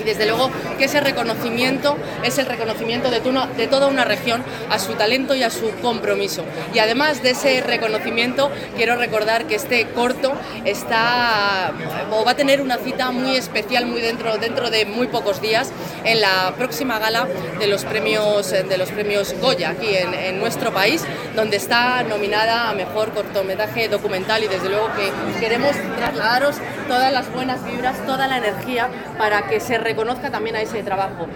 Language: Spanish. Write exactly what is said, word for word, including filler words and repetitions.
y desde luego que ese reconocimiento es el reconocimiento de, tu, de toda una región a su talento y a su compromiso. Y además de ese reconocimiento, quiero recordar que este corto está o va a tener una cita muy especial muy dentro, dentro de muy pocos días en la próxima gala de los premios, de los premios Goya aquí en, en nuestro país, donde está nominada a mejor cortometraje documental, y desde luego que queremos trasladaros todas las buenas vibras, toda la energía para que se reconozca también a ese trabajo.